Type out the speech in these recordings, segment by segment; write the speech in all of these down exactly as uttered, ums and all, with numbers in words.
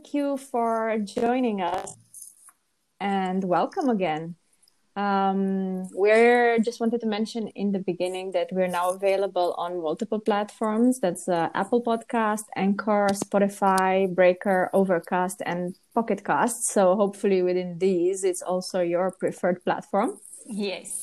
thank you for joining us and welcome again. Um, we're just wanted to mention in the beginning that we're now available on multiple platforms. That's uh, Apple Podcast, Anchor, Spotify, Breaker, Overcast, and Pocket Cast. So hopefully within these, it's also your preferred platform. Yes.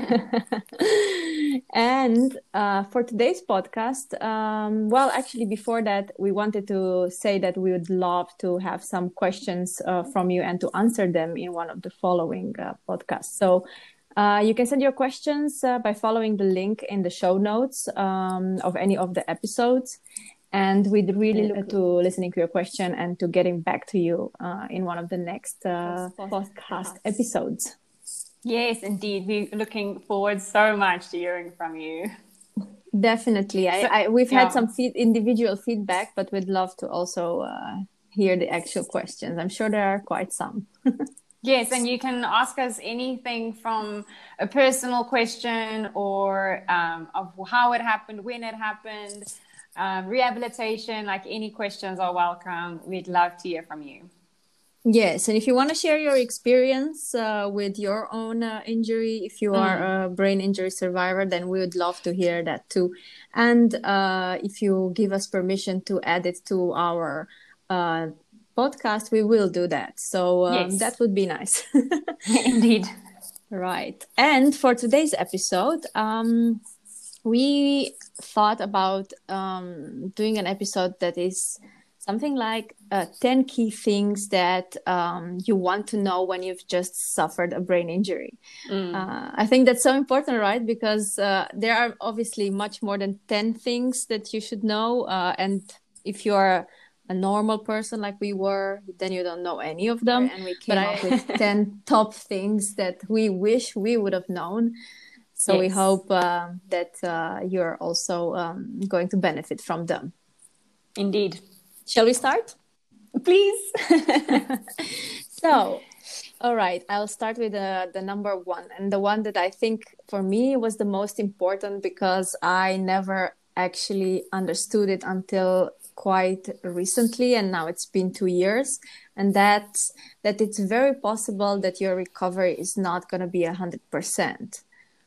And uh, for today's podcast, um, well, actually, before that, we wanted to say that we would love to have some questions uh, from you and to answer them in one of the following uh, podcasts. So uh, you can send your questions uh, by following the link in the show notes um, of any of the episodes. And we'd really look to listening to your question and to getting back to you uh, in one of the next uh, podcast episodes. Yes, indeed. We're looking forward so much to hearing from you. Definitely. I, I we've yeah. had some feed, individual feedback, but we'd love to also uh, hear the actual questions. I'm sure there are quite some. Yes, and you can ask us anything from a personal question or um, of how it happened, when it happened, um, rehabilitation, like any questions are welcome. We'd love to hear from you. Yes, and if you want to share your experience uh, with your own uh, injury, if you are mm. a brain injury survivor, then we would love to hear that too. And uh, if you give us permission to add it to our uh, podcast, we will do that. So um, yes. that would be nice. Indeed. Right. And for today's episode, um, we thought about um, doing an episode that is something like uh, ten key things that um, you want to know when you've just suffered a brain injury. Mm. Uh, I think that's so important, right? Because uh, there are obviously much more than ten things that you should know. Uh, and if you're a normal person like we were, then you don't know any of them. And we came but up I... with ten top things that we wish we would have known. So yes. we hope uh, that uh, you're also um, going to benefit from them. Indeed. Shall we start? Please. So, all right, I'll start with uh, the number one. And the one that I think for me was the most important because I never actually understood it until quite recently. And now it's been two years. And that's that it's very possible that your recovery is not going to be one hundred percent.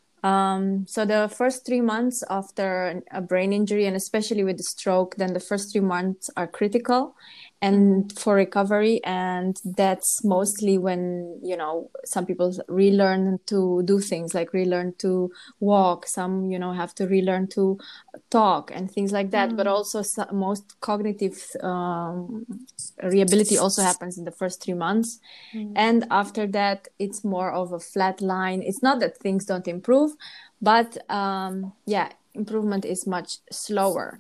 Um, so the first three months after a brain injury, and especially with the stroke, then the first three months are critical and for recovery. And that's mostly when, you know, some people relearn to do things like relearn to walk. Some, you know, have to relearn to talk and things like that. Mm. But also most cognitive um, rehabilitation also happens in the first three months. Mm. And after that, it's more of a flat line. It's not that things don't improve, but um, yeah, improvement is much slower.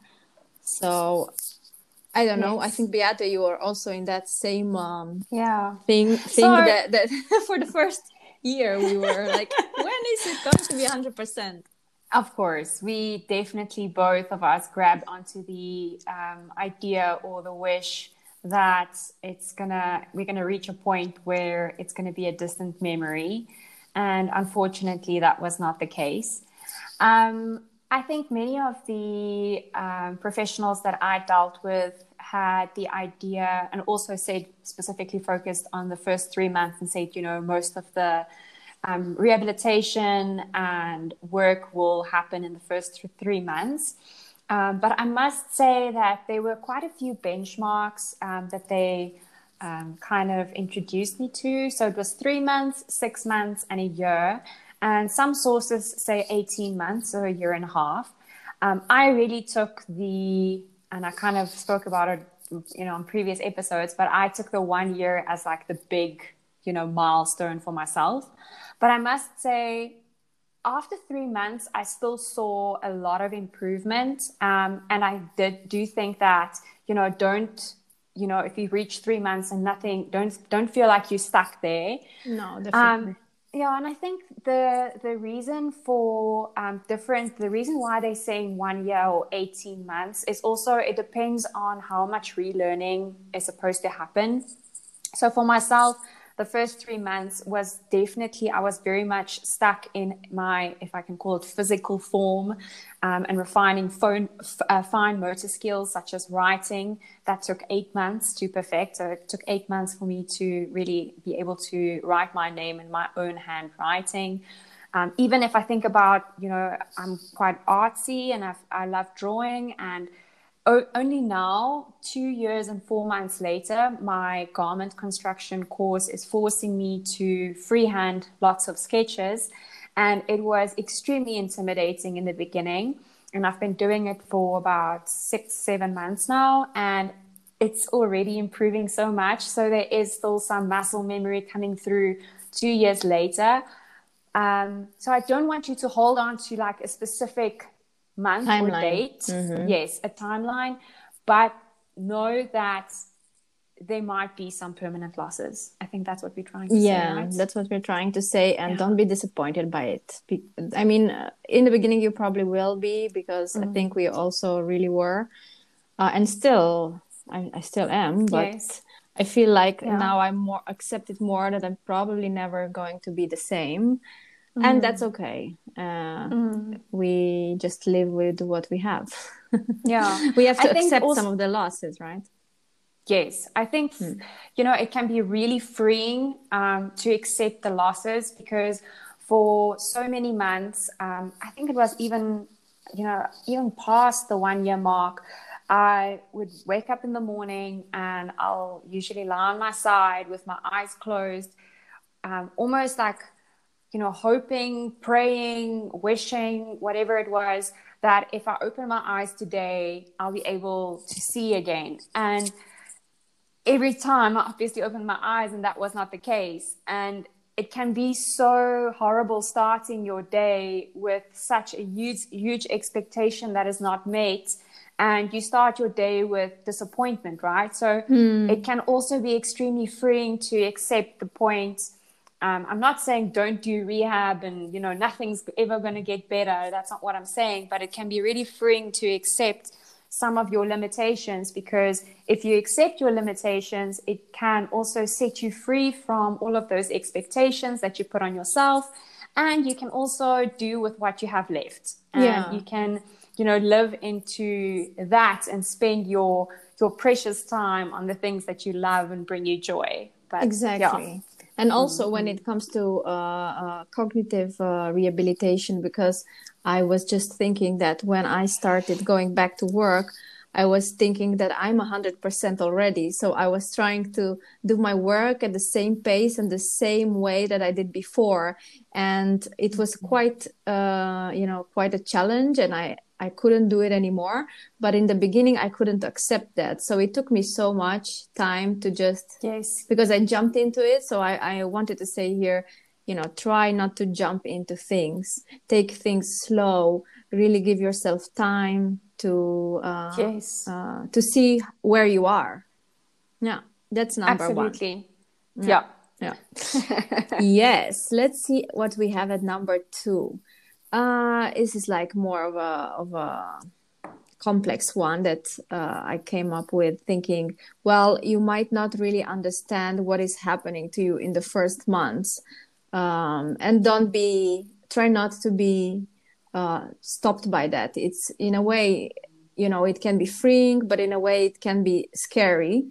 So I don't yes. know. I think Beate, you are also in that same um, yeah thing. Thing so, that, that for the first year we were like, when is it going to be one hundred percent? Of course, we definitely both of us grabbed onto the um, idea or the wish that it's gonna we're gonna reach a point where it's gonna be a distant memory, and unfortunately, that was not the case. Um, I think many of the um, professionals that I dealt with had the idea and also said specifically focused on the first three months and said, you know, most of the um, rehabilitation and work will happen in the first th- three months. Um, but I must say that there were quite a few benchmarks um, that they um, kind of introduced me to. So it was three months, six months, and a year. And some sources say eighteen months, or a year and a half. Um, I really took the, and I kind of spoke about it, you know, on previous episodes, but I took the one year as like the big, you know, milestone for myself. But I must say, after three months, I still saw a lot of improvement. Um, and I did do think that, you know, don't, you know, if you reach three months and nothing, don't, don't feel like you're stuck there. No, definitely. Um, Yeah, and I think the the reason for um, different, the reason why they're saying one year or eighteen months is also it depends on how much relearning is supposed to happen. So for myself, the first three months was definitely, I was very much stuck in my, if I can call it, physical form, um, and refining phone, f- uh, fine motor skills such as writing. That took eight months to perfect. So it took eight months for me to really be able to write my name in my own handwriting. Um, even if I think about, you know, I'm quite artsy and I've, I love drawing, and o- only now, two years and four months later, my garment construction course is forcing me to freehand lots of sketches. And it was extremely intimidating in the beginning. And I've been doing it for about six, seven months now. And it's already improving so much. So there is still some muscle memory coming through two years later. Um, so I don't want you to hold on to like a specific month or Timeline. date. Mm-hmm. Yes, a timeline, but know that there might be some permanent losses. I think that's what we're trying to Yeah, say, right? that's what we're trying to say, and Yeah. don't be disappointed by it. Be- I mean, uh, in the beginning, you probably will be, because I think we also really were, uh, and still, I, I still am, but Yes. I feel like Yeah. now I'm more accepted more that I'm probably never going to be the same, and that's okay. Uh, we just live with what we have. Yeah. We have I to think accept also, some of the losses, right? yes, I think, you know, it can be really freeing um, to accept the losses, because for so many months, um, I think it was even, you know, even past the one year mark, I would wake up in the morning and I'll usually lie on my side with my eyes closed, um, almost like, you know, hoping, praying, wishing, whatever it was, that if I open my eyes today, I'll be able to see again. And every time I obviously opened my eyes and that was not the case. And it can be so horrible starting your day with such a huge, huge expectation that is not met. And you start your day with disappointment, right? So it can also be extremely freeing to accept the point. Um, I'm not saying don't do rehab and, you know, nothing's ever going to get better. That's not what I'm saying. But it can be really freeing to accept some of your limitations, because if you accept your limitations, it can also set you free from all of those expectations that you put on yourself. And you can also do with what you have left. And Yeah. you can, you know, live into that and spend your your precious time on the things that you love and bring you joy. But Exactly. yeah. And also when it comes to uh, uh, cognitive uh, rehabilitation, because I was just thinking that when I started going back to work, I was thinking that I'm one hundred percent already. So I was trying to do my work at the same pace and the same way that I did before. And it was quite, uh, you know, quite a challenge. And I, I couldn't do it anymore. But in the beginning, I couldn't accept that. So it took me so much time to just, Yes. because I jumped into it. So I, I wanted to say here, you know, try not to jump into things, take things slow, really give yourself time to, uh, Yes. uh, to see where you are. Yeah, that's number one. Absolutely. Yeah. Yeah. Yeah. Yes. Let's see what we have at number two. Uh, this is like more of a, of a, complex one that uh, I came up with, thinking, well, you might not really understand what is happening to you in the first months. Um, and don't be, try not to be uh, stopped by that. It's in a way, you know, it can be freeing, but in a way it can be scary.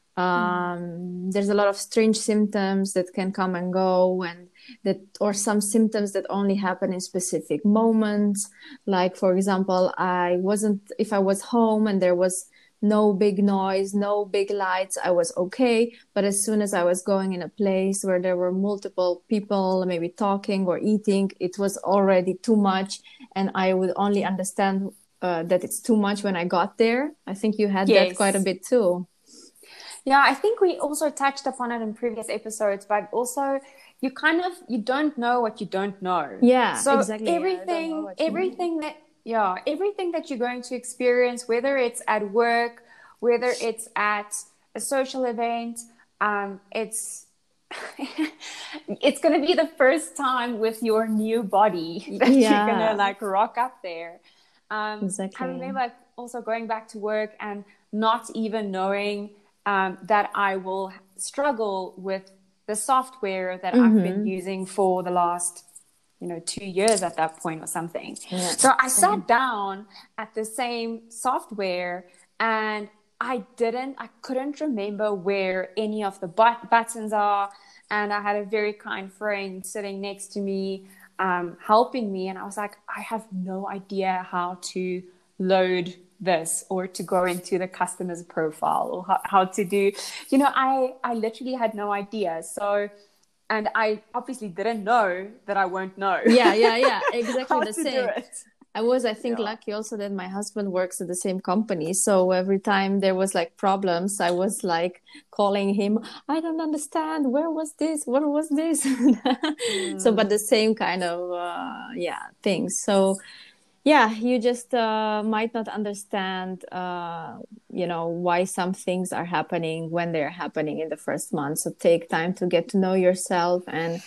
Um, there's a lot of strange symptoms that can come and go, and that, or some symptoms that only happen in specific moments. Like, for example, I wasn't, if I was home and there was no big noise, no big lights, I was okay. But as soon as I was going in a place where there were multiple people, maybe talking or eating, it was already too much. And I would only understand uh, that it's too much when I got there. I think you had Yes. that quite a bit too. Yeah, I think we also touched upon it in previous episodes, but also you kind of, you don't know what you don't know. Yeah, So exactly. Yeah, I don't know everything, what you mean. everything that, yeah, everything that you're going to experience, whether it's at work, whether it's at a social event, um, it's, it's going to be the first time with your new body that Yeah. you're going to like rock up there. Um, Exactly. I remember also going back to work and not even knowing um, that I will struggle with the software that I've been Mm-hmm. using for the last, you know, two years at that point or something. Yeah. So I Same. sat down at the same software and I didn't, I couldn't remember where any of the but- buttons are. And I had a very kind friend sitting next to me, um, helping me. And I was like, I have no idea how to load this or to go into the customer's profile or how, how to do, you know, I, I literally had no idea. So, and I obviously didn't know that I won't know. Yeah, yeah, yeah, exactly how the to same. do it. I was, I think, Yeah. lucky also that my husband works at the same company. So every time there was like problems, I was like calling him, I don't understand. Where was this? What was this? So, but the same kind of, uh, yeah, things. So, yeah, you just uh, might not understand, uh, you know, why some things are happening when they're happening in the first month. So take time to get to know yourself and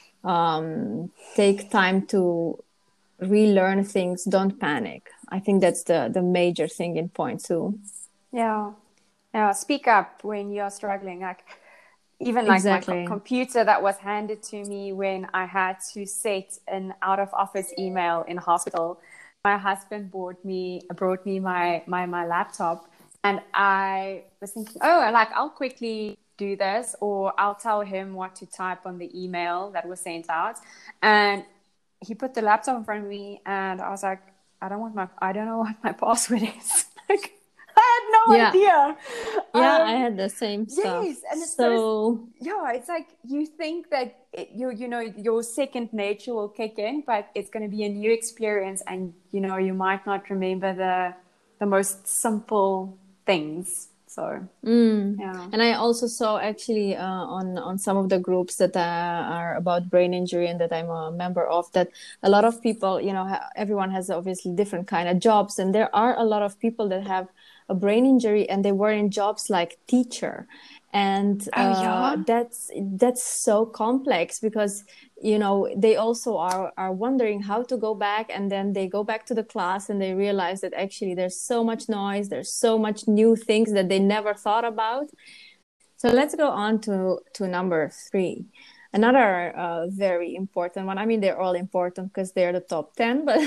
um, take time to relearn things. Don't panic. I think that's the the major thing in point two. Yeah. Yeah. Speak up when you're struggling. Like, even like my co- Exactly. computer that was handed to me when I had to set an out of office email in hospital. My husband bought me brought me my my my laptop, and I was thinking, oh, like I'll quickly do this, or I'll tell him what to type on the email that was sent out, and he put the laptop in front of me, and I was like, I don't want my I don't know what my password is. Like, I had no Yeah. idea. Yeah, Um, I had the same stuff. Yes, and it's so, So yeah, it's like you think that it, you you know your second nature will kick in, but it's going to be a new experience, and you know you might not remember the the most simple things. So mm. yeah, And I also saw actually uh, on on some of the groups that uh, are about brain injury and that I'm a member of, that a lot of people, you know, ha- everyone has obviously different kind of jobs, and there are a lot of people that have a brain injury and they were in jobs like teacher, and oh uh, yeah, that's that's so complex because you know they also are are wondering how to go back, and then they go back to the class and they realize that actually there's so much noise, there's so much new things that they never thought about. So let's go on to to number three, another uh, very important one. I mean, they're all important because they're the top ten, but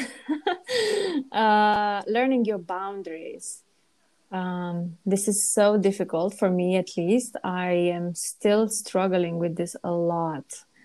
uh, learning your boundaries. Um, this is so difficult for me, at least. I am still struggling with this a lot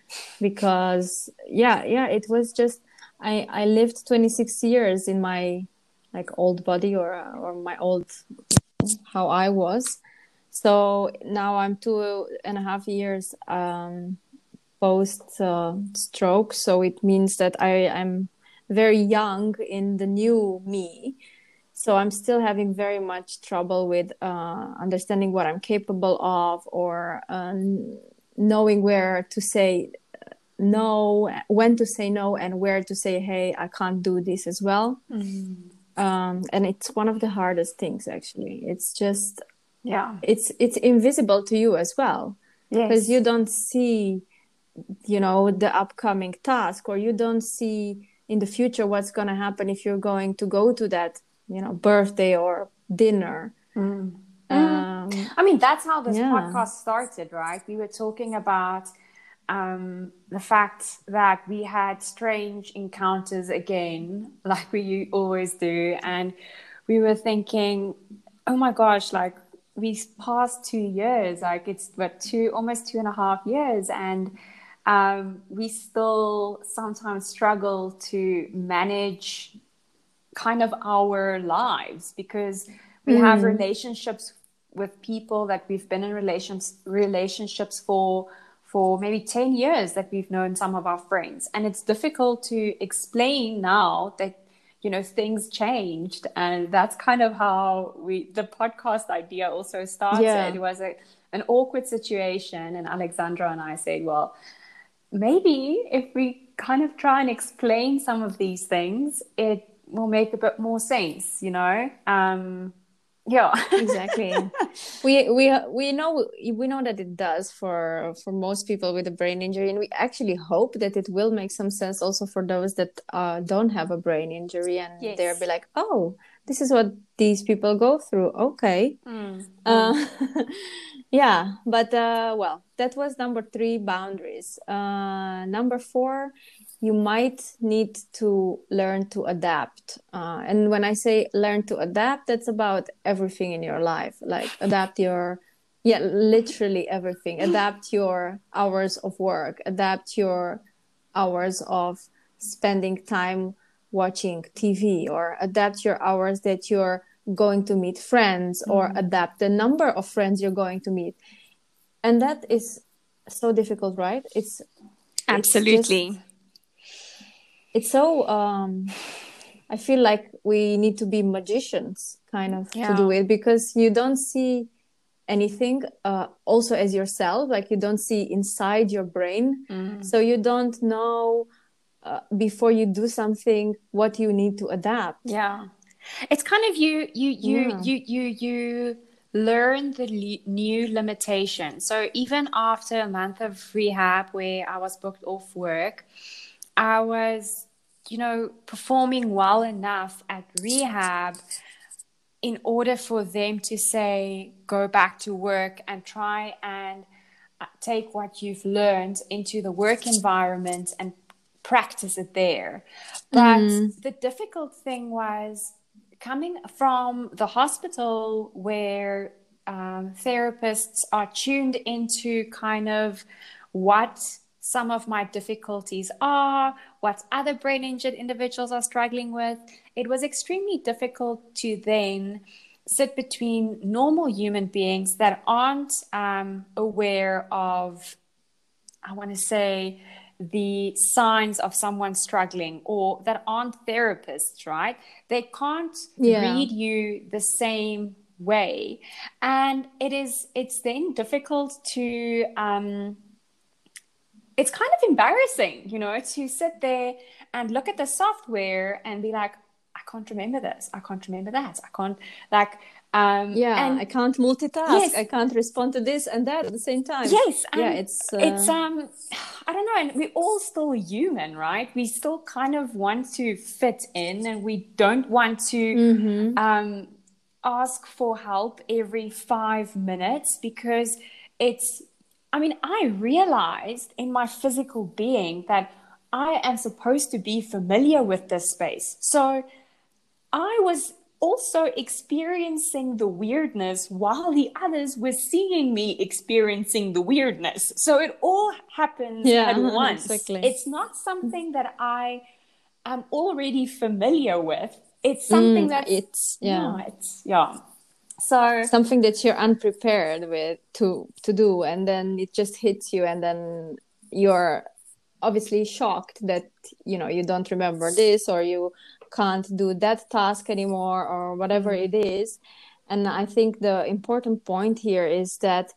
because, yeah, yeah, it was just I I lived twenty-six years in my like old body or or my old how I was. So now I'm two and a half years um, post uh, stroke. So it means that I I'm very young in the new me, so I'm still having very much trouble with uh, understanding what I'm capable of, or uh, knowing where to say no, when to say no, and where to say, hey, I can't do this as well. mm. Um, and it's one of the hardest things, actually. It's just, Yeah, it's it's invisible to you as well, because yes, you don't see, you know, the upcoming task, or you don't see in the future what's going to happen if you're going to go to that, you know, birthday or dinner. mm. Mm. Um, I mean, that's how this yeah, podcast started, right? We were talking about um, the fact that we had strange encounters again, like we always do. And we were thinking, oh my gosh, like we passed two years, like it's what, two, almost two and a half years. And um, we still sometimes struggle to manage kind of our lives because we have mm, relationships with people that we've been in relations relationships for for maybe ten years, that we've known some of our friends, and it's difficult to explain now that you know things changed. And that's kind of how we the podcast idea also started. yeah, It was a, an awkward situation, and Alexandra and I said, well, maybe if we kind of try and explain some of these things, it will make a bit more sense, you know? Um, yeah. exactly. we we we know we know that it does for for most people with a brain injury, and we actually hope that it will make some sense also for those that uh, don't have a brain injury, and they'll be Yes. like, oh, this is what these people go through. Okay. Mm, mm. Uh, Yeah, but uh, well, that was number three, boundaries. Uh, number four, you might need to learn to adapt. Uh, and when I say learn to adapt, that's about everything in your life. Like adapt your, yeah, literally everything. Adapt your hours of work, adapt your hours of spending time watching T V, or adapt your hours that you're going to meet friends, or Mm. adapt the number of friends you're going to meet. And that is so difficult, right? it's it's just Absolutely. it's so um I feel like we need to be magicians kind of to do Yeah. it, because you don't see anything, uh, also as yourself, like you don't see inside your brain, Mm. so you don't know, uh, before you do something, what you need to adapt. Yeah. It's kind of you you you Yeah. you you you learn the le- new limitation. So even after a month of rehab where I was booked off work, I was, you know, performing well enough at rehab in order for them to say go back to work and try and uh, take what you've learned into the work environment and practice it there. But Mm. the difficult thing was coming from the hospital where um, therapists are tuned into kind of what some of my difficulties are, what other brain injured individuals are struggling with. It was extremely difficult to then sit between normal human beings that aren't um, aware of, I want to say, the signs of someone struggling, or that aren't therapists, right? They can't Yeah. read you the same way. And it is, it's then difficult to, um, it's kind of embarrassing, you know, to sit there and look at the software and be like, I can't remember this. I can't remember that. I can't, like, um, Yeah, I and can't multitask. yes, I can't respond to this and that at the same time. yes, Yeah, and it's uh, it's um I don't know, and we're all still human, right? We still kind of want to fit in, and we don't want to mm-hmm. um ask for help every five minutes, because it's, I mean, I realized in my physical being that I am supposed to be familiar with this space. So I was also experiencing the weirdness while the others were seeing me experiencing the weirdness. So it all happens at Yeah, once. exactly. It's not something that I am already familiar with. It's something Mm, that's, it's yeah, yeah, it's, yeah. So, something that you're unprepared with to to do, and then it just hits you, and then you're obviously shocked that you know you don't remember this, or you can't do that task anymore, or whatever mm, it is. And I think the important point here is that,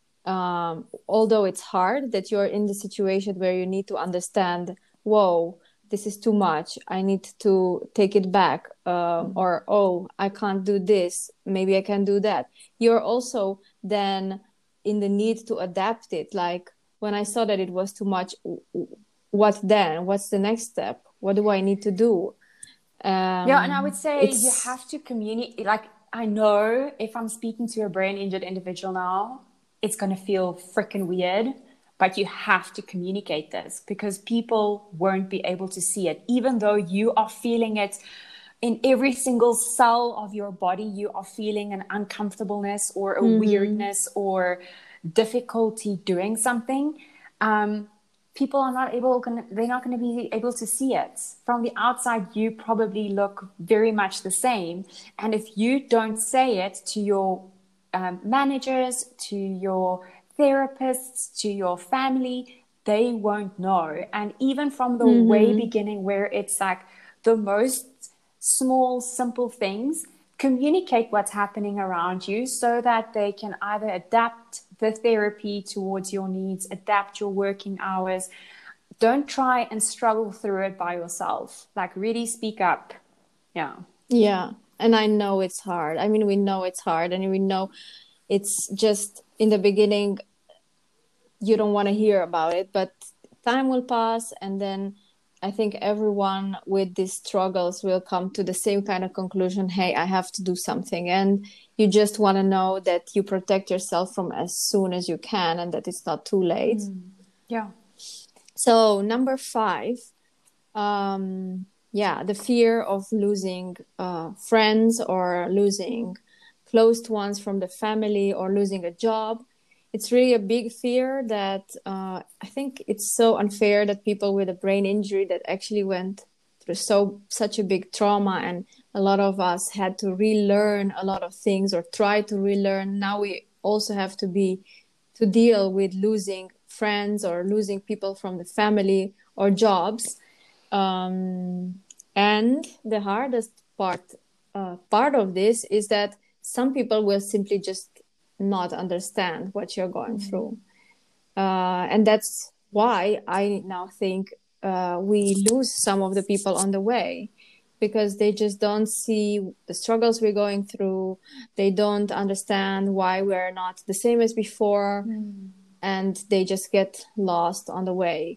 um, although it's hard, that you're in the situation where you need to understand, whoa, this is too much, I need to take it back, um, mm, or oh, I can't do this, maybe I can do that. You're also then in the need to adapt it. Like when I saw that it was too much, what then? What's the next step? What do I need to do? yeah, and I would Um, say you it's have to communicate. Like, I know if I'm speaking to a brain injured individual now, it's going to feel freaking weird, but you have to communicate this, because people won't be able to see it. Even though you are feeling it in every single cell of your body, you are feeling an uncomfortableness or a mm-hmm. weirdness or difficulty doing something. Um, people are not able, they're not going to be able to see it. From the outside, you probably look very much the same. And if you don't say it to your um, managers, to your therapists, to your family, they won't know. And even from the way Mm-hmm. beginning, where it's like the most small, simple things, communicate what's happening around you so that they can either adapt the therapy towards your needs, adapt your working hours. Don't try and struggle through it by yourself. Like, really speak up. Yeah. Yeah, and I know it's hard. I mean, we know it's hard, and we know it's just in the beginning, you don't want to hear about it, but time will pass, and then I think everyone with these struggles will come to the same kind of conclusion. Hey, I have to do something. And you just want to know that you protect yourself from as soon as you can and that it's not too late. Mm. Yeah. So number five, um, yeah, the fear of losing uh, friends or losing close ones from the family or losing a job. It's really a big fear that uh, I think it's so unfair that people with a brain injury that actually went through so such a big trauma, and a lot of us had to relearn a lot of things or try to relearn. Now we also have to be to deal with losing friends or losing people from the family or jobs. Um, and the hardest part uh, part of this is that some people will simply just not understand what you're going mm. through. Uh, and that's why I now think uh, we lose some of the people on the way, because they just don't see the struggles we're going through. They don't understand why we're not the same as before. Mm. And they just get lost on the way.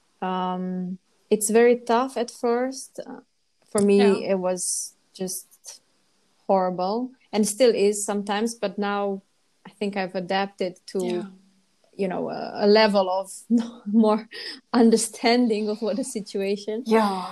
Um, it's very tough at first. Uh, for me, yeah. It was just horrible and still is sometimes, but now I think I've adapted to, yeah. you know, a, a level of more understanding of what the situation. Yeah,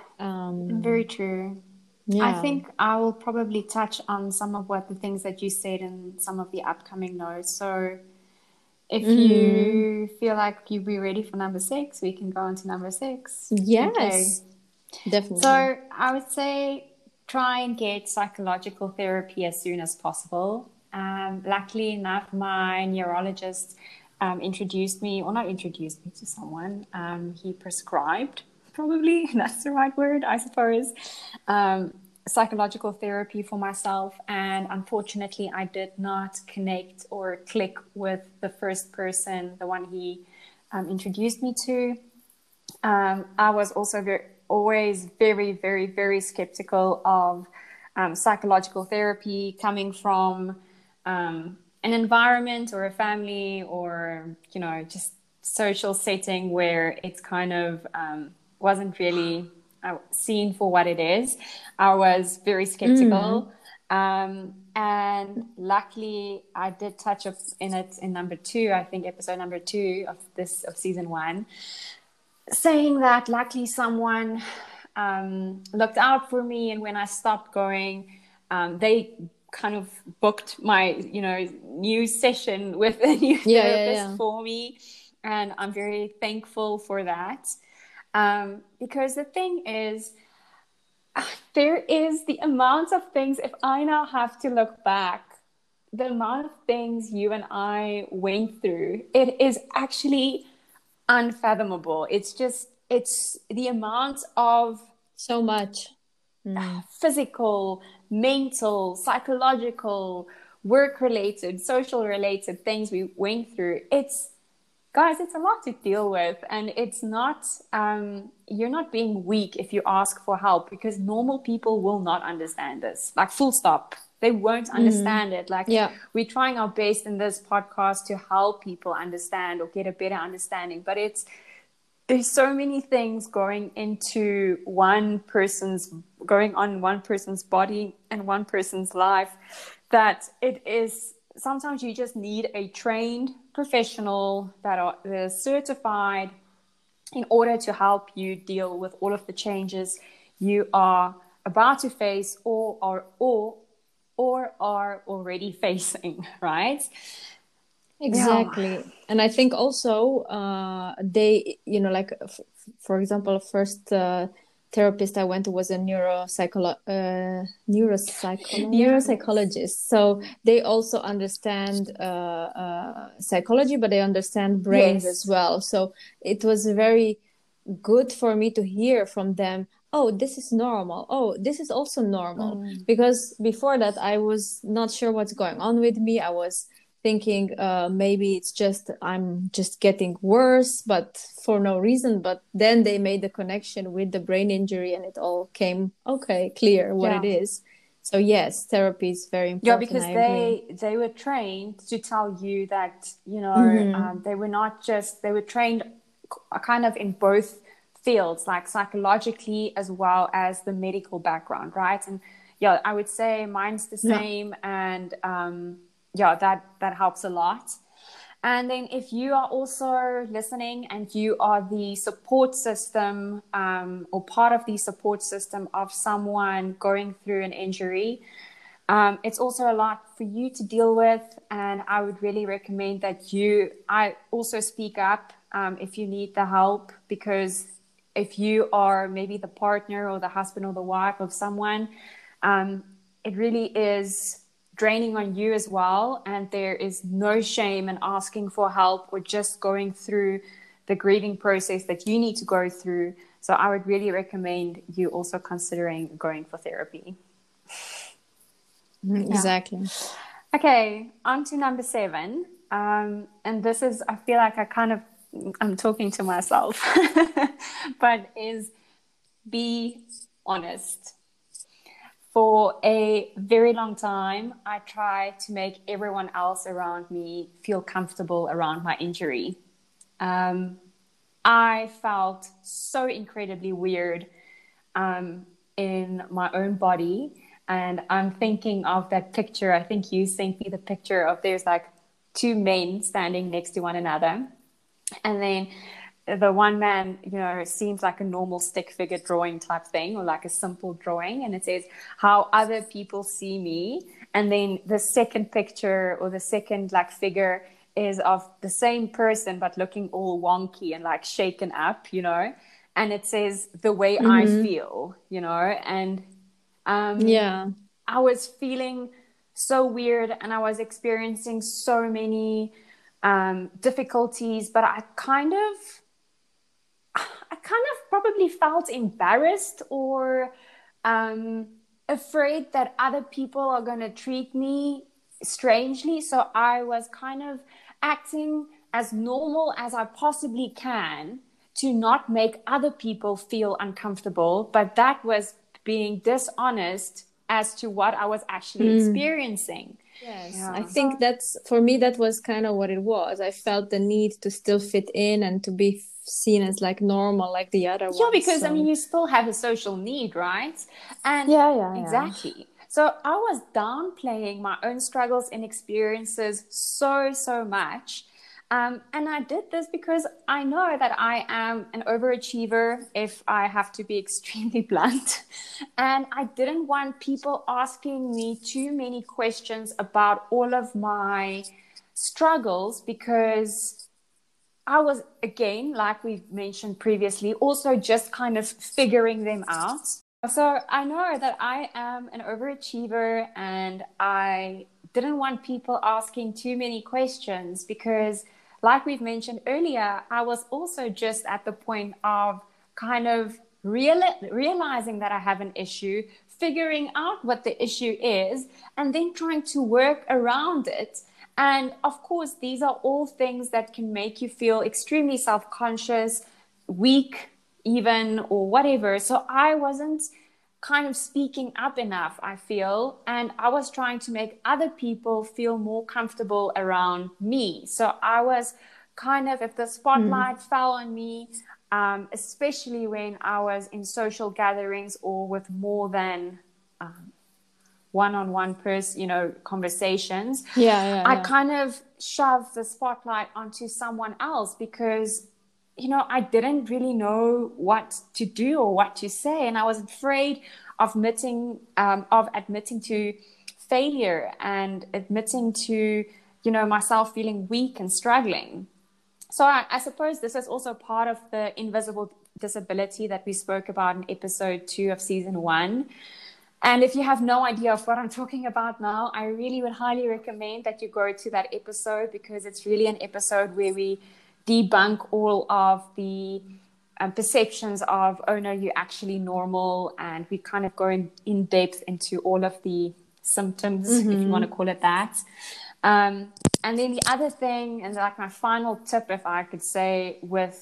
um, very true. Yeah. I think I will probably touch on some of what the things that you said in some of the upcoming notes. So if mm. you feel like you'll be ready for number six, we can go on to number six. Yes, okay. Definitely. So I would say try and get psychological therapy as soon as possible. Um, luckily enough, my neurologist um, introduced me, or not introduced me to someone, um, he prescribed, probably, that's the right word, I suppose, um, psychological therapy for myself. And unfortunately, I did not connect or click with the first person, the one he um, introduced me to. Um, I was also very, always very, very, very skeptical of um, psychological therapy coming from um, an environment or a family or, you know, just social setting where it's kind of um, wasn't really uh, seen for what it is. I was very skeptical. Mm. Um, and luckily I did touch up in it in number two, I think episode number two of this, of season one, saying that luckily someone um, looked out for me. And when I stopped going, um, they kind of booked my, you know, new session with a new yeah, therapist yeah, yeah. for me. And I'm very thankful for that. Um, because the thing is, there is the amount of things, if I now have to look back, the amount of things you and I went through, it is actually unfathomable. It's just, it's the amount of so much mm. physical, mental, psychological, work related, social related things we went through. It's, guys, it's a lot to deal with. And it's not, um, you're not being weak if you ask for help, because normal people will not understand this. Like, full stop. They won't understand mm-hmm. it. Like, yeah. we're trying our best in this podcast to help people understand or get a better understanding. But it's, there's so many things going into one person's, going on in one person's body and one person's life, that it is, sometimes you just need a trained professional that are that is certified in order to help you deal with all of the changes you are about to face or are, or or are already facing, right? Exactly. Yeah. And I think also uh, they, you know, like, f- for example, first uh, therapist I went to was a neuropsycholo- uh, neuropsycholo- yeah. neuropsychologist. So they also understand uh, uh, psychology, but they understand brains yes. as well. So it was very good for me to hear from them, oh, this is normal. Oh, this is also normal. Mm. Because before that, I was not sure what's going on with me. I was thinking uh, maybe it's just I'm just getting worse, but for no reason. But then they made the connection with the brain injury and it all came, okay, clear what yeah. it is. So yes, therapy is very important. Yeah, because I they agree. they were trained to tell you that, you know, mm-hmm. um, they were not just, they were trained kind of in both fields, like psychologically as well as the medical background, right? And yeah, I would say mine's the Yeah. same, and um, yeah, that that helps a lot. And then if you are also listening and you are the support system um, or part of the support system of someone going through an injury, um, it's also a lot for you to deal with. And I would really recommend that you, I also speak up um, if you need the help, because if you are maybe the partner or the husband or the wife of someone, um, it really is draining on you as well. And there is no shame in asking for help or just going through the grieving process that you need to go through. So I would really recommend you also considering going for therapy. Mhm, exactly. Okay, on to number seven. Um, and this is, I feel like I kind of, I'm talking to myself, but is be honest. For a very long time, I tried to make everyone else around me feel comfortable around my injury. Um, I felt so incredibly weird um, in my own body. And I'm thinking of that picture. I think you sent me the picture of there's like two men standing next to one another. And then the one man, you know, seems like a normal stick figure drawing type thing, or like a simple drawing. And it says how other people see me. And then the second picture or the second like figure is of the same person, but looking all wonky and like shaken up, you know, and it says the way Mm-hmm. I feel, you know, and um, yeah. I was feeling so weird and I was experiencing so many um, difficulties, but I kind of, I kind of probably felt embarrassed or um, afraid that other people are going to treat me strangely. So I was kind of acting as normal as I possibly can to not make other people feel uncomfortable. But that was being dishonest as to what I was actually Mm. experiencing. Yes, Yeah. I think that's, for me, that was kind of what it was. I felt the need to still fit in and to be seen as like normal, like the other ones. Yeah, because so. I mean, you still have a social need, right? And Yeah, yeah, yeah. exactly. So I was downplaying my own struggles and experiences so, so much. Um, and I did this because I know that I am an overachiever, if I have to be extremely blunt. And I didn't want people asking me too many questions about all of my struggles, because I was, again, like we've mentioned previously, also just kind of figuring them out. So I know that I am an overachiever, and I didn't want people asking too many questions because, like we've mentioned earlier, I was also just at the point of kind of real, realizing that I have an issue, figuring out what the issue is, and then trying to work around it. And of course, these are all things that can make you feel extremely self-conscious, weak even, or whatever. So I wasn't kind of speaking up enough, I feel, and I was trying to make other people feel more comfortable around me. So I was kind of, if the spotlight mm. fell on me, um, especially when I was in social gatherings or with more than um, one-on-one person, you know, conversations, yeah, yeah, I yeah. kind of shoved the spotlight onto someone else because, you know, I didn't really know what to do or what to say. And I was afraid of admitting, um, of admitting to failure and admitting to, you know, myself feeling weak and struggling. So I, I suppose this is also part of the invisible disability that we spoke about in episode two of season one. And if you have no idea of what I'm talking about now, I really would highly recommend that you go to that episode, because it's really an episode where we debunk all of the um, perceptions of, oh no, you're actually normal. And we kind of go in, in depth into all of the symptoms, mm-hmm. if you want to call it that. Um, and then the other thing, and like my final tip, if I could say, with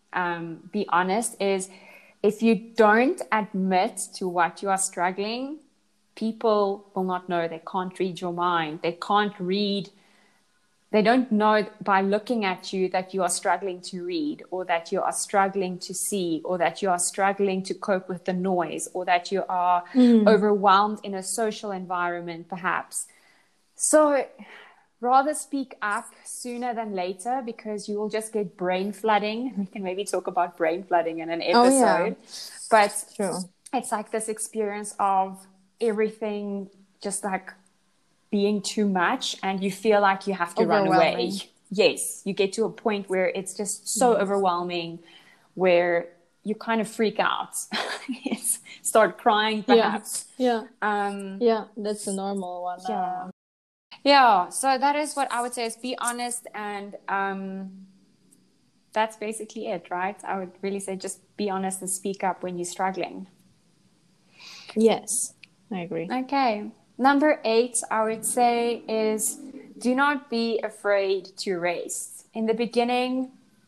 um, be honest, is if you don't admit to what you are struggling, people will not know. They can't read your mind. They can't read they don't know by looking at you that you are struggling to read, or that you are struggling to see, or that you are struggling to cope with the noise, or that you are mm. overwhelmed in a social environment, perhaps. So rather speak up sooner than later, because you will just get brain flooding. We can maybe talk about brain flooding in an episode. Oh, yeah. But True. It's like this experience of everything just like being too much, and you feel like you have to run away. Yes, you get to a point where it's just so mm-hmm. overwhelming, where you kind of freak out. Yes. Start crying, perhaps. Yeah. Yeah. Um, yeah, that's a normal one. Yeah. Um, yeah, so that is what I would say is be honest, and um, that's basically it, right? I would really say just be honest and speak up when you're struggling. Yes, I agree. Okay. Number eight, I would say, is do not be afraid to rest. In the beginning,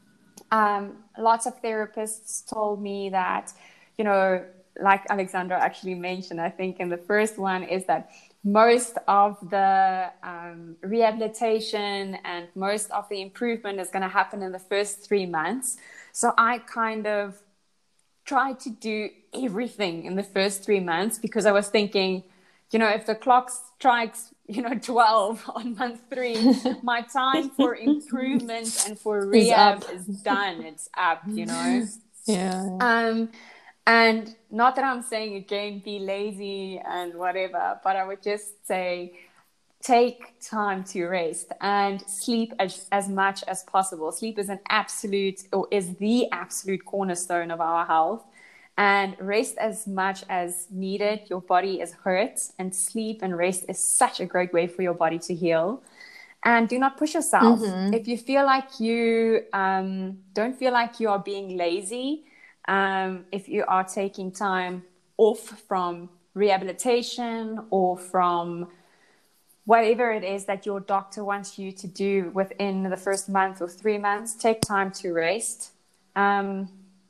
um, lots of therapists told me that, you know, like Alexandra actually mentioned, I think in the first one, is that most of the um, rehabilitation and most of the improvement is going to happen in the first three months. So I kind of tried to do everything in the first three months because I was thinking, you know, if the clock strikes, you know, twelve on month three, my time for improvement and for rehab is done. It's up, you know? Yeah. Um, and not that I'm saying again, be lazy and whatever, but I would just say, take time to rest and sleep as, as much as possible. Sleep is an absolute, or is the absolute cornerstone of our health. And rest as much as needed. Your body is hurt, and sleep and rest is such a great way for your body to heal. And do not push yourself. Mm-hmm. If you feel like you um, don't feel like you are being lazy, um, if you are taking time off from rehabilitation or from whatever it is that your doctor wants you to do within the first month or three months, take time to rest. Um,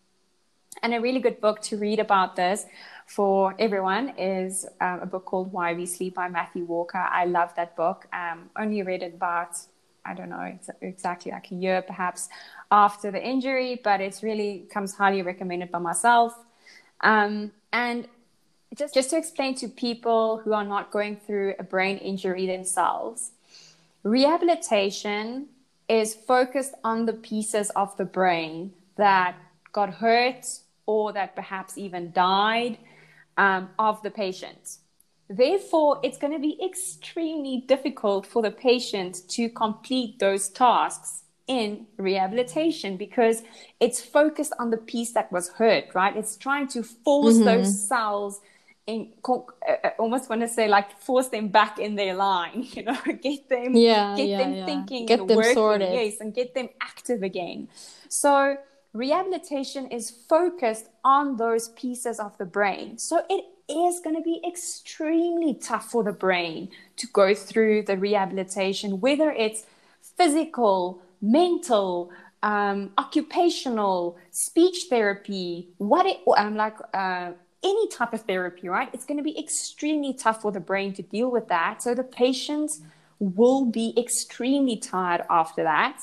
and a really good book to read about this for everyone is um, a book called Why We Sleep by Matthew Walker. I love that book. Um, only read it about, I don't know, it's exactly like a year perhaps after the injury, but it's really comes highly recommended by myself. Um, and Just, just to explain to people who are not going through a brain injury themselves, rehabilitation is focused on the pieces of the brain that got hurt or that perhaps even died um, of the patient. Therefore, it's going to be extremely difficult for the patient to complete those tasks in rehabilitation because it's focused on the piece that was hurt, right? It's trying to force mm-hmm. those cells in, I almost want to say like force them back in their line, you know, get them, yeah, get yeah, them yeah. thinking, get and them working, sorted. yes, and get them active again. So rehabilitation is focused on those pieces of the brain. So it is going to be extremely tough for the brain to go through the rehabilitation, whether it's physical, mental, um, occupational, speech therapy, what it, um, like, uh, any type of therapy, right? It's going to be extremely tough for the brain to deal with that. So the patients will be extremely tired after that.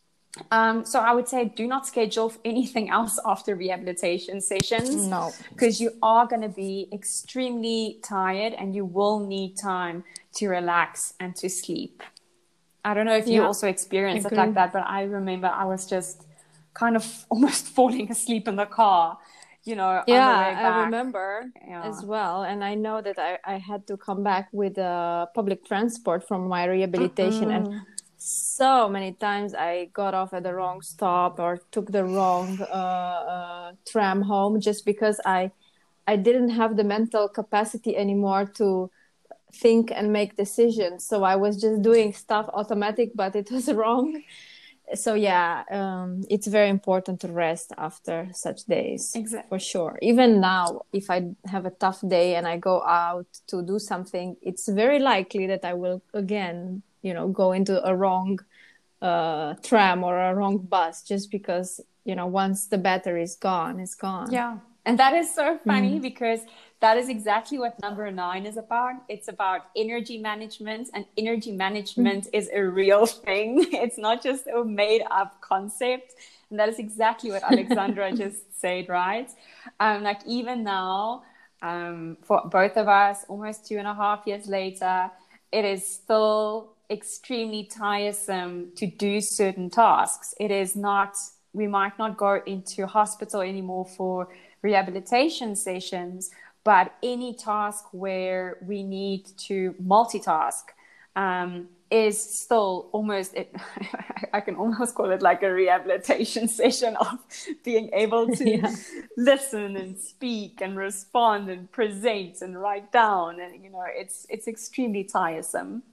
Um, so I would say do not schedule anything else after rehabilitation sessions. No. Because you are going to be extremely tired and you will need time to relax and to sleep. I don't know if you yeah, also experienced it like that, but I remember I was just kind of almost falling asleep in the car. You know, yeah, on the way back. I remember yeah. as well. And I know that I, I had to come back with uh, public transport from my rehabilitation. Mm-mm. And so many times I got off at the wrong stop or took the wrong uh, uh, tram home just because I, I didn't have the mental capacity anymore to think and make decisions. So I was just doing stuff automatic, but it was wrong. So yeah, um, it's very important to rest after such days. Exactly. For sure. Even now, if I have a tough day and I go out to do something, it's very likely that I will again, you know, go into a wrong uh, tram or a wrong bus just because, you know, once the battery is gone, it's gone. Yeah. And that is so funny Mm. because that is exactly what number nine is about. It's about energy management, and energy management is a real thing. It's not just a made up concept. And that is exactly what Alexandra just said, right? Um, like even now, um, for both of us, almost two and a half years later, it is still extremely tiresome to do certain tasks. It is not, we might not go into hospital anymore for rehabilitation sessions, but any task where we need to multitask um, is still almost, it, I can almost call it like a rehabilitation session of being able to Yeah. listen and speak and respond and present and write down. And, you know, it's, it's extremely tiresome.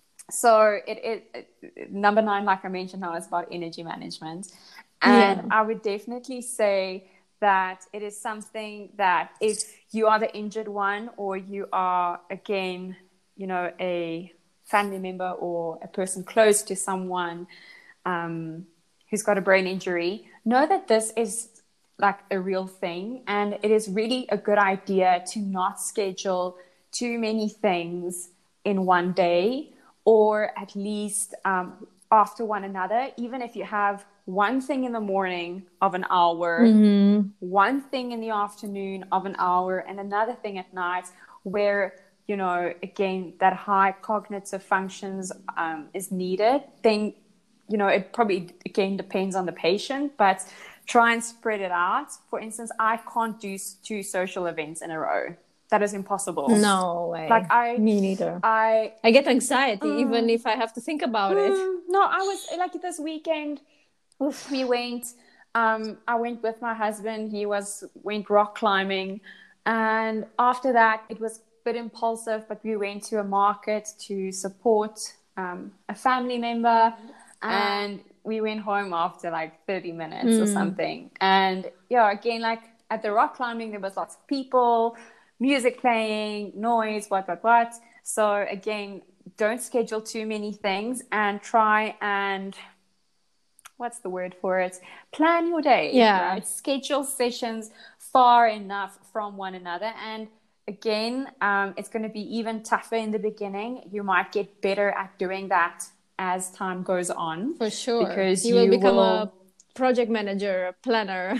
So it, it, it number nine, like I mentioned now, is about energy management. And Yeah. I would definitely say that it is something that if you are the injured one, or you are, again, you know, a family member or a person close to someone um, who's got a brain injury, know that this is like a real thing. And it is really a good idea to not schedule too many things in one day, or at least um, after one another. Even if you have one thing in the morning of an hour, Mm-hmm. one thing in the afternoon of an hour, and another thing at night, where, you know, again, that high cognitive functions um, is needed, then, you know, it probably, again, depends on the patient, but try and spread it out. For instance, I can't do two social events in a row. That is impossible. No way. Like I, Me neither. I, I get anxiety mm, even if I have to think about it. mm, no, I was like this weekend. Oof. We went. Um, I went with my husband. He was went rock climbing, and after that, it was a bit impulsive. But we went to a market to support um, a family member, and we went home after like thirty minutes or Mm. something. And yeah, again, like at the rock climbing, there was lots of people, music playing, noise, what, what, what. So again, don't schedule too many things, and try and, what's the word for it? Plan your day, Yeah. right? Schedule sessions far enough from one another. And again, um, it's going to be even tougher in the beginning. You might get better at doing that as time goes on. For sure. Because you will you become will... a project manager, a planner.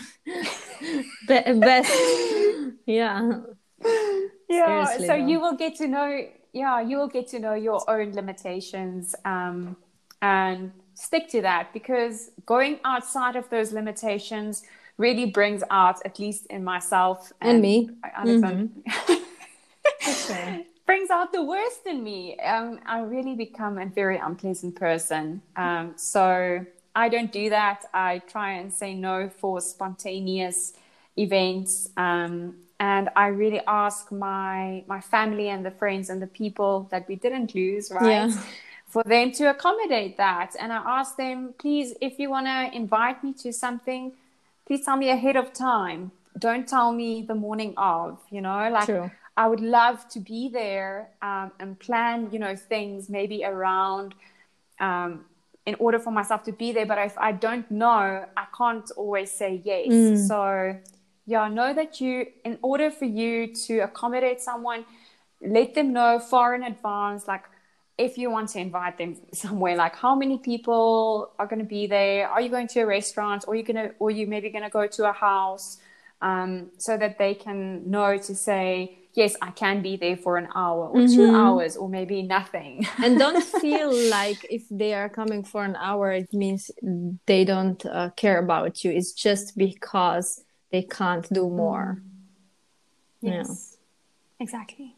Be- best. Yeah. Yeah. Seriously, So though. you will get to know, yeah, you will get to know your own limitations, um, and stick to that, because going outside of those limitations really brings out, at least in myself And, and me. Alexander, Mm-hmm. Sure. brings out the worst in me. Um, I really become a very unpleasant person. Um, so I don't do that. I try and say no for spontaneous events. Um, and I really ask my my family and the friends and the people that we didn't lose, right? Yeah. For them to accommodate that. And I ask them, please, if you want to invite me to something, please tell me ahead of time. Don't tell me the morning of, you know, like True. I would love to be there um, and plan, you know, things maybe around um, in order for myself to be there. But if I don't know, I can't always say yes. Mm. So yeah, know that you, in order for you to accommodate someone, let them know far in advance, like, if you want to invite them somewhere, like how many people are going to be there? Are you going to a restaurant, or you going to, or you maybe going to go to a house, um, so that they can know to say, yes, I can be there for an hour or Mm-hmm. two hours or maybe nothing. And don't feel like if they are coming for an hour, it means they don't uh, care about you. It's just because they can't do more. Mm. Yes, yeah. Exactly.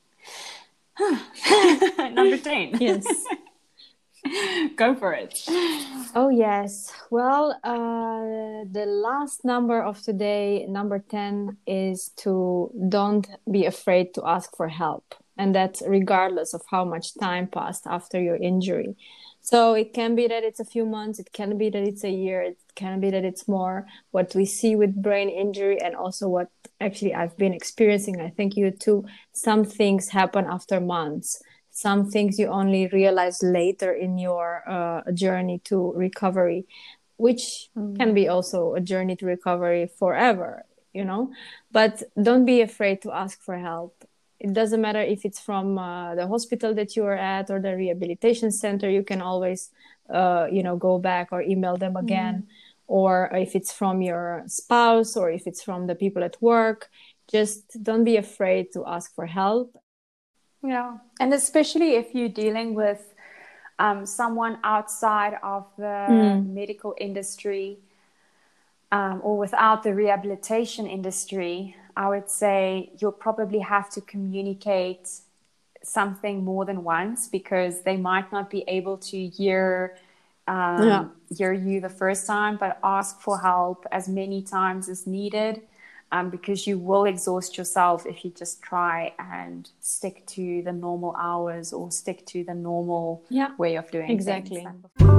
Number ten. Yes. Go for it. Oh, yes. Well, uh, the last number of today, number ten, is to don't be afraid to ask for help. And that's regardless of how much time passed after your injury. So it can be that it's a few months, it can be that it's a year, it can be that it's more. What we see with brain injury, and also what actually I've been experiencing, I think you too, some things happen after months. Some things you only realize later in your uh, journey to recovery, which mm. can be also a journey to recovery forever. you know, but don't be afraid to ask for help. It doesn't matter if it's from uh, the hospital that you are at or the rehabilitation center. You can always, uh, you know, go back or email them again. Mm. Or if it's from your spouse or if it's from the people at work, just don't be afraid to ask for help. Yeah. And especially if you're dealing with um, someone outside of the Mm. medical industry, um, or without the rehabilitation industry, I would say you'll probably have to communicate something more than once, because they might not be able to hear Yeah. um, hear you the first time, but ask for help as many times as needed, um, because you will exhaust yourself if you just try and stick to the normal hours or stick to the normal Yeah, way of doing exactly. things.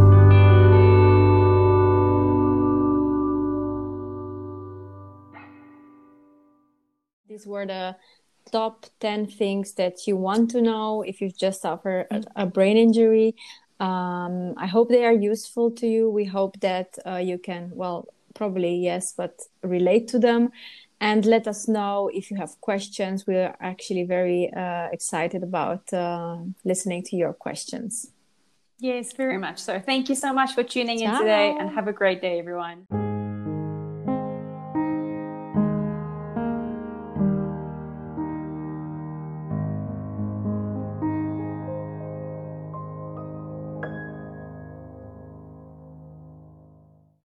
These were the top ten things that you want to know if you've just suffered a, a brain injury. Um, I hope they are useful to you. We hope that uh, you can, well, probably yes, but relate to them. And let us know if you have questions. We're actually very uh, excited about uh, listening to your questions. Yes, very much so. Thank you so much for tuning in today, and Ciao. have a great day, everyone.